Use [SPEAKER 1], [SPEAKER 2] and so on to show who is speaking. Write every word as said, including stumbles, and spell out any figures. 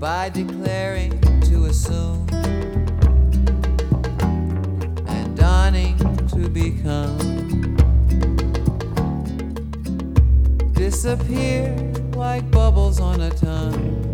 [SPEAKER 1] by declaring to assume and dawning to become, disappear like bubbles on a tongue.